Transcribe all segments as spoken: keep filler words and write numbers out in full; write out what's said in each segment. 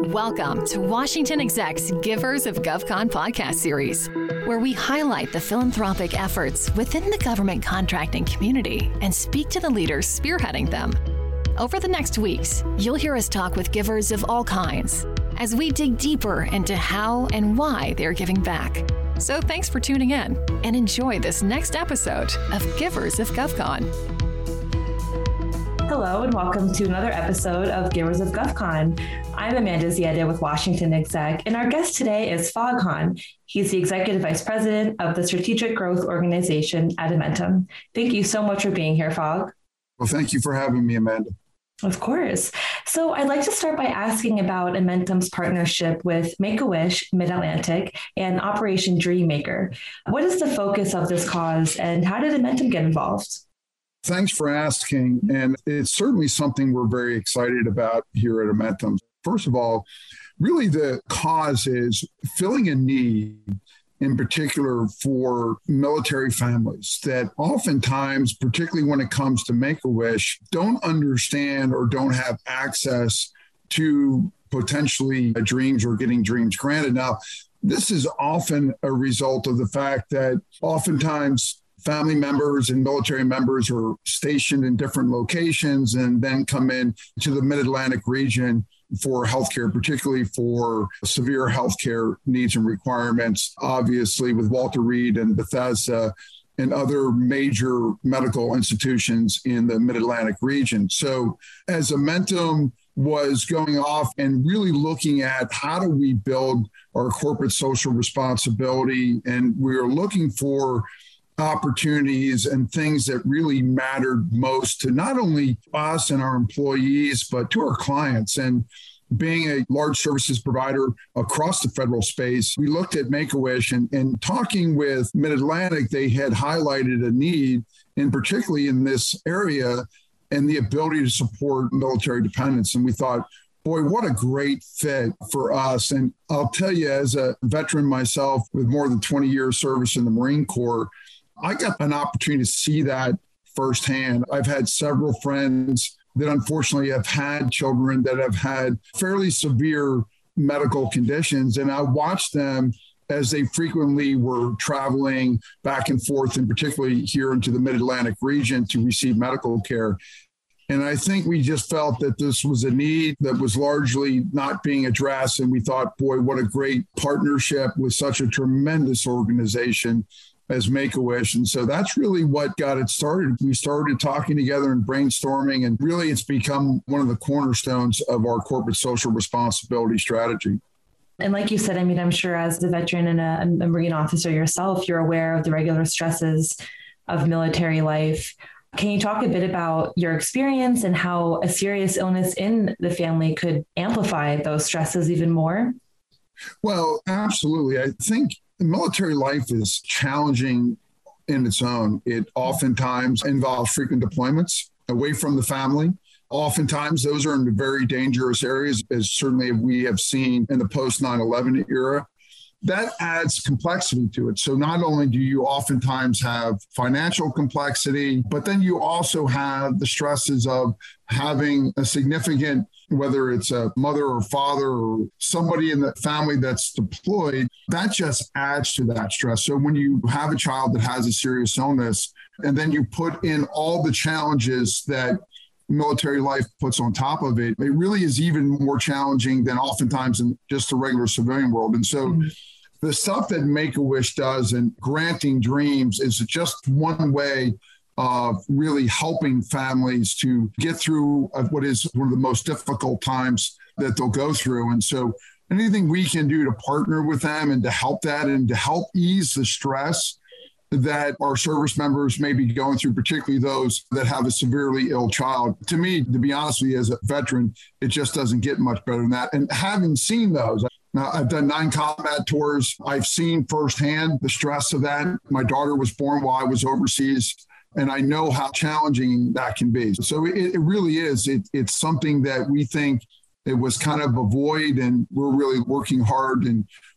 Welcome to Washington Exec's Givers of GovCon podcast series, where we highlight the philanthropic efforts within the government contracting community and speak to the leaders spearheading them. Over the next weeks, you'll hear us talk with givers of all kinds as we dig deeper into how and why they're giving back. So thanks for tuning in and enjoy this next episode of Givers of GovCon. Hello and welcome to another episode of Givers of GovCon. I'm Amanda Ziada with Washington Exec, and our guest today is Phog Han. He's the Executive Vice President of the Strategic Growth Organization at Amentum. Thank you so much for being here, Phog. Well, thank you for having me, Amanda. Of course. So I'd like to start by asking about Amentum's partnership with Make-A-Wish Mid-Atlantic and Operation Dreammaker. What is the focus of this cause, and how did Amentum get involved? Thanks for asking. And it's certainly something we're very excited about here at Amentum. First of all, really the cause is filling a need, in particular for military families that oftentimes, particularly when it comes to Make-A-Wish, don't understand or don't have access to potentially dreams or getting dreams granted. Now, this is often a result of the fact that oftentimes family members and military members are stationed in different locations and then come in to the Mid-Atlantic region for healthcare, particularly for severe healthcare needs and requirements, obviously with Walter Reed and Bethesda and other major medical institutions in the Mid-Atlantic region. So as Amentum was going off and really looking at how do we build our corporate social responsibility, and we were looking for opportunities and things that really mattered most to not only us and our employees, but to our clients. And being a large services provider across the federal space, we looked at Make-A-Wish, and, and talking with Mid-Atlantic, they had highlighted a need, and particularly in this area, and the ability to support military dependents. And we thought, boy, what a great fit for us. And I'll tell you, as a veteran myself with more than twenty years service in the Marine Corps, I got an opportunity to see that firsthand. I've had several friends that unfortunately have had children that have had fairly severe medical conditions. And I watched them as they frequently were traveling back and forth, and particularly here into the Mid-Atlantic region to receive medical care. And I think we just felt that this was a need that was largely not being addressed. And we thought, boy, what a great partnership with such a tremendous organization as Make-A-Wish. And so that's really what got it started. We started talking together and brainstorming, and really it's become one of the cornerstones of our corporate social responsibility strategy. And like you said, I mean, I'm sure as a veteran and a, a Marine officer yourself, you're aware of the regular stresses of military life. Can you talk a bit about your experience and how a serious illness in the family could amplify those stresses even more? Well, absolutely. I think military life is challenging in its own. It oftentimes involves frequent deployments away from the family. Oftentimes, those are in very dangerous areas, as certainly we have seen in the post nine eleven era. That adds complexity to it. So not only do you oftentimes have financial complexity, but then you also have the stresses of having a significant, whether it's a mother or father or somebody in the family that's deployed, that just adds to that stress. So when you have a child that has a serious illness, and then you put in all the challenges that military life puts on top of it, it really is even more challenging than oftentimes in just the regular civilian world. And so mm-hmm. the stuff that Make-A-Wish does and granting dreams is just one way of really helping families to get through what is one of the most difficult times that they'll go through. And so anything we can do to partner with them and to help that and to help ease the stress that our service members may be going through, particularly those that have a severely ill child. To me, to be honest with you, as a veteran, it just doesn't get much better than that. And having seen those, now, I've done nine combat tours. I've seen firsthand the stress of that. My daughter was born while I was overseas, and I know how challenging that can be. So it, it really is. It, it's something that we think it was kind of a void, and we're really working hard and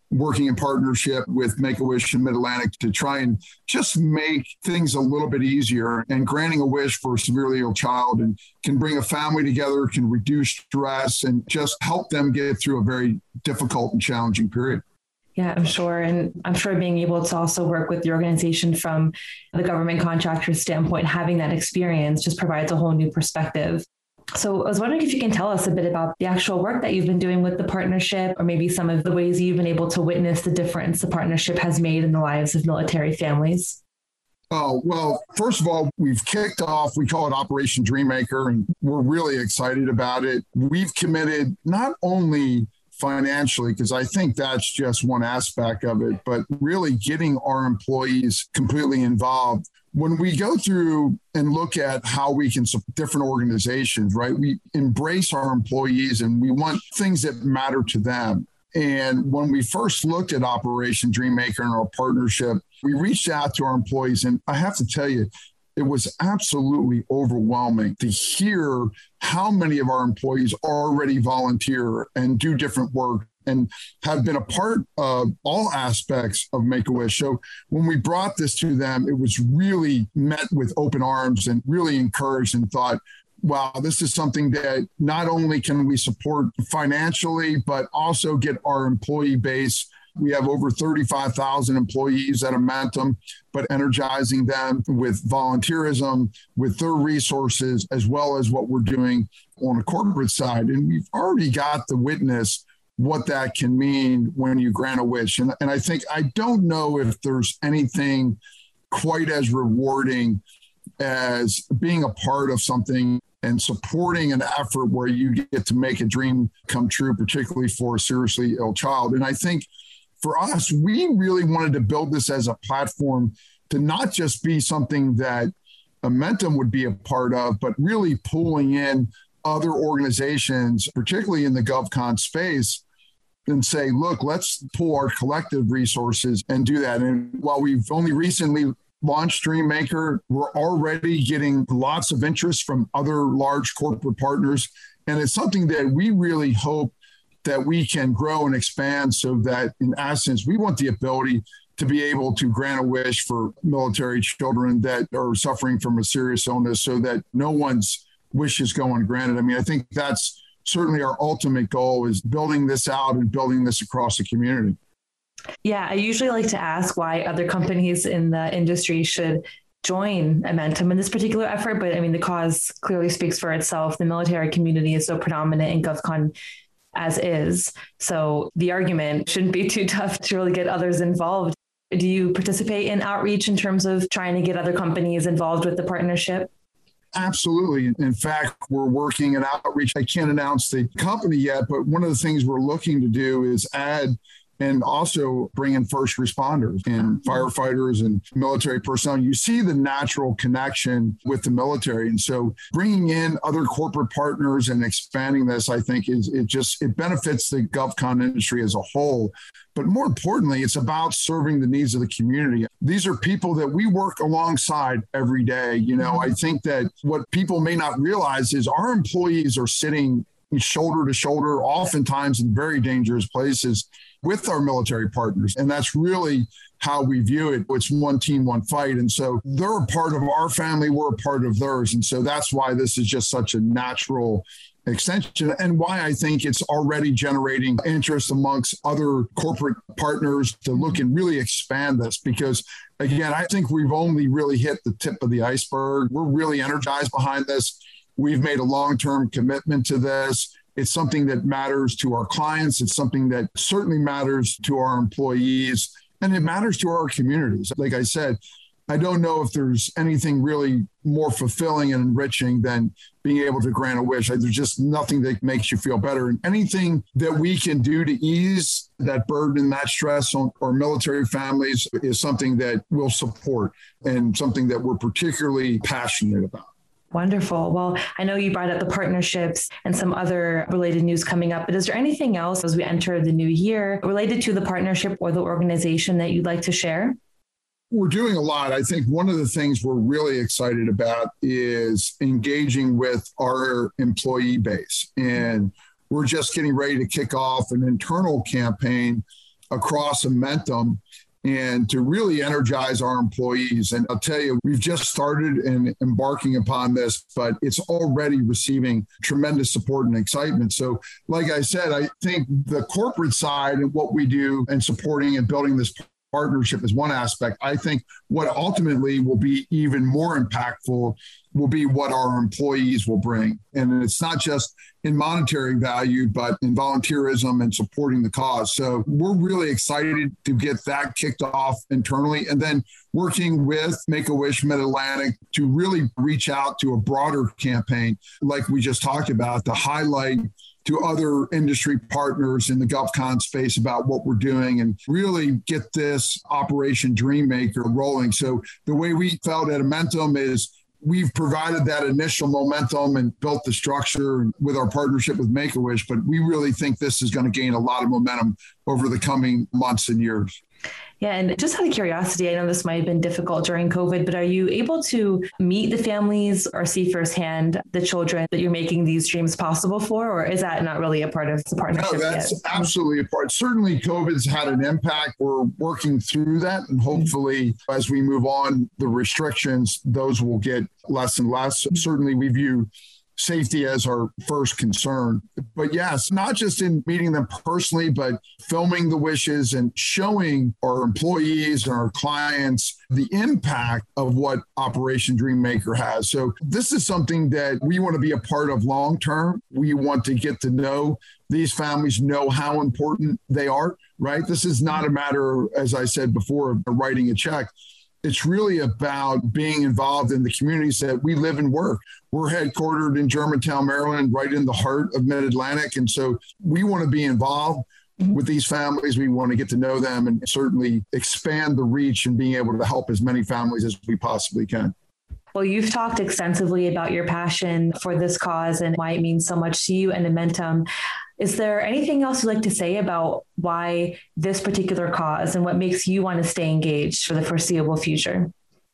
working in partnership with Make-A-Wish and Mid-Atlantic to try and just make things a little bit easier. And granting a wish for a severely ill child and can bring a family together, can reduce stress, and just help them get through a very difficult and challenging period. Yeah, I'm sure. And I'm sure being able to also work with the organization from the government contractor standpoint, having that experience just provides a whole new perspective. So I was wondering if you can tell us a bit about the actual work that you've been doing with the partnership, or maybe some of the ways you've been able to witness the difference the partnership has made in the lives of military families. Oh, well, first of all, we've kicked off, we call it Operation Dreammaker, and we're really excited about it. We've committed not only financially, because I think that's just one aspect of it, but really getting our employees completely involved. When we go through and look at how we can support different organizations, right, we embrace our employees and we want things that matter to them. And when we first looked at Operation Dreammaker and our partnership, we reached out to our employees. And I have to tell you, it was absolutely overwhelming to hear how many of our employees already volunteer and do different work and have been a part of all aspects of Make-A-Wish. So when we brought this to them, it was really met with open arms and really encouraged and thought, wow, this is something that not only can we support financially, but also get our employee base. We have over thirty-five thousand employees at Amentum, but energizing them with volunteerism, with their resources, as well as what we're doing on the corporate side. And we've already got the witness what that can mean when you grant a wish. And, and I think, I don't know if there's anything quite as rewarding as being a part of something and supporting an effort where you get to make a dream come true, particularly for a seriously ill child. And I think for us, we really wanted to build this as a platform to not just be something that Amentum would be a part of, but really pulling in other organizations, particularly in the GovCon space, and say, look, let's pull our collective resources and do that. And while we've only recently launched Dreammaker, we're already getting lots of interest from other large corporate partners. And it's something that we really hope that we can grow and expand so that, in essence, we want the ability to be able to grant a wish for military children that are suffering from a serious illness so that no one's wishes go ungranted. I mean, I think that's certainly our ultimate goal, is building this out and building this across the community. Yeah, I usually like to ask why other companies in the industry should join Amentum in this particular effort. But I mean, the cause clearly speaks for itself. The military community is so predominant in GovCon as is. So the argument shouldn't be too tough to really get others involved. Do you participate in outreach in terms of trying to get other companies involved with the partnership? Absolutely. In fact, we're working at outreach. I can't announce the company yet, but one of the things we're looking to do is add and also bring in first responders and firefighters and military personnel. You see the natural connection with the military. And so bringing in other corporate partners and expanding this, I think, is it just, it benefits the GovCon industry as a whole. But more importantly, it's about serving the needs of the community. These are people that we work alongside every day. You know, I think that what people may not realize is our employees are sitting shoulder to shoulder, oftentimes in very dangerous places, with our military partners. And that's really how we view it. It's one team, one fight. And so they're a part of our family, we're a part of theirs. And so that's why this is just such a natural extension, and why I think it's already generating interest amongst other corporate partners to look and really expand this. Because again, I think we've only really hit the tip of the iceberg. We're really energized behind this. We've made a long-term commitment to this. It's something that matters to our clients. It's something that certainly matters to our employees, and it matters to our communities. Like I said, I don't know if there's anything really more fulfilling and enriching than being able to grant a wish. There's just nothing that makes you feel better. And anything that we can do to ease that burden, that stress on our military families is something that we'll support and something that we're particularly passionate about. Wonderful. Well, I know you brought up the partnerships and some other related news coming up, but is there anything else as we enter the new year related to the partnership or the organization that you'd like to share? We're doing a lot. I think one of the things we're really excited about is engaging with our employee base. And we're just getting ready to kick off an internal campaign across Amentum and to really energize our employees. And I'll tell you, we've just started in embarking upon this, but it's already receiving tremendous support and excitement. So like I said, I think the corporate side and what we do and supporting and building this partnership is one aspect. I think what ultimately will be even more impactful will be what our employees will bring. And it's not just in monetary value, but in volunteerism and supporting the cause. So we're really excited to get that kicked off internally, and then working with Make-A-Wish Mid-Atlantic to really reach out to a broader campaign, like we just talked about, to highlight to other industry partners in the GovCon space about what we're doing and really get this Operation Dreammaker rolling. So the way we felt at Amentum is we've provided that initial momentum and built the structure with our partnership with Make-A-Wish, but we really think this is going to gain a lot of momentum over the coming months and years. Yeah. And just out of curiosity, I know this might have been difficult during COVID, but are you able to meet the families or see firsthand the children that you're making these dreams possible for, or is that not really a part of the partnership? No, that's yet? absolutely a part. Certainly COVID's had an impact. We're working through that. And hopefully as we move on, the restrictions, those will get less and less. Certainly we view safety as our first concern. But yes, not just in meeting them personally, but filming the wishes and showing our employees and our clients the impact of what Operation Dreammaker has. So this is something that we want to be a part of long term. We want to get to know these families, know how important they are, right? This is not a matter, as I said before, of writing a check. It's really about being involved in the communities that we live and work. We're headquartered in Germantown, Maryland, right in the heart of Mid-Atlantic. And so we want to be involved with these families. We want to get to know them and certainly expand the reach and being able to help as many families as we possibly can. Well, you've talked extensively about your passion for this cause and why it means so much to you and Amentum. Is there anything else you'd like to say about why this particular cause and what makes you want to stay engaged for the foreseeable future?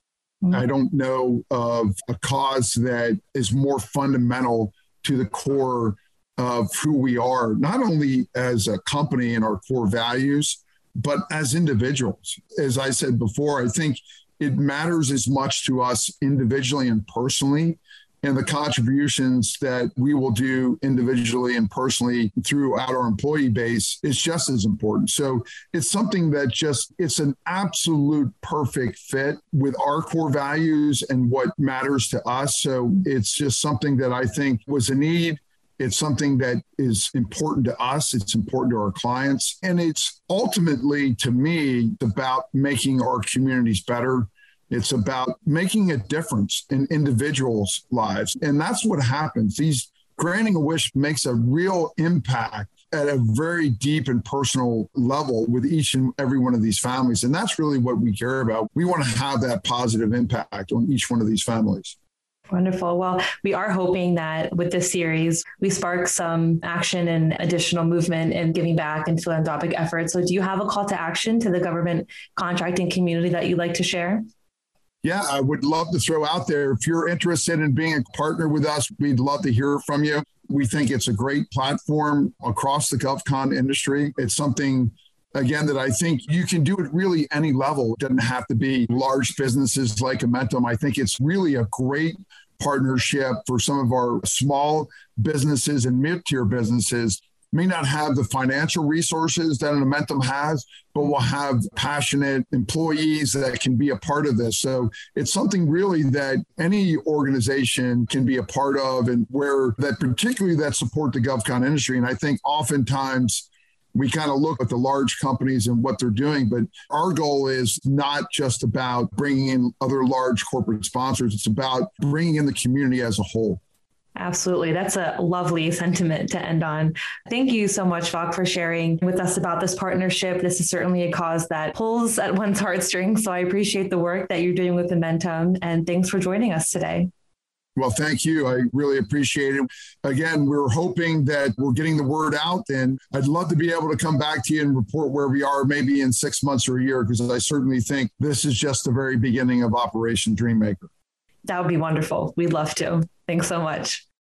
I don't know of a cause that is more fundamental to the core of who we are, not only as a company and our core values, but as individuals. As I said before, I think it matters as much to us individually and personally, and the contributions that we will do individually and personally throughout our employee base is just as important. So it's something that just, it's an absolute perfect fit with our core values and what matters to us. So it's just something that I think was a need. It's something that is important to us. It's important to our clients. And it's ultimately, to me, about making our communities better. It's about making a difference in individuals' lives. And that's what happens. These granting a wish makes a real impact at a very deep and personal level with each and every one of these families. And that's really what we care about. We want to have that positive impact on each one of these families. Wonderful. Well, we are hoping that with this series, we spark some action and additional movement in giving back and philanthropic efforts. So do you have a call to action to the government contracting community that you'd like to share? Yeah, I would love to throw out there. If you're interested in being a partner with us, we'd love to hear from you. We think it's a great platform across the GovCon industry. It's something, again, that I think you can do at really any level. It doesn't have to be large businesses like Amentum. I think it's really a great partnership for some of our small businesses and mid-tier businesses. May not have the financial resources that an Amentum has, but will have passionate employees that can be a part of this. So it's something really that any organization can be a part of, and where that particularly that support the GovCon industry. And I think oftentimes we kind of look at the large companies and what they're doing, but our goal is not just about bringing in other large corporate sponsors. It's about bringing in the community as a whole. Absolutely. That's a lovely sentiment to end on. Thank you so much, Vok, for sharing with us about this partnership. This is certainly a cause that pulls at one's heartstrings. So I appreciate the work that you're doing with Amentum, and thanks for joining us today. Well, thank you. I really appreciate it. Again, we're hoping that we're getting the word out, and I'd love to be able to come back to you and report where we are maybe in six months or a year, because I certainly think this is just the very beginning of Operation Dreammaker. That would be wonderful. We'd love to. Thanks so much.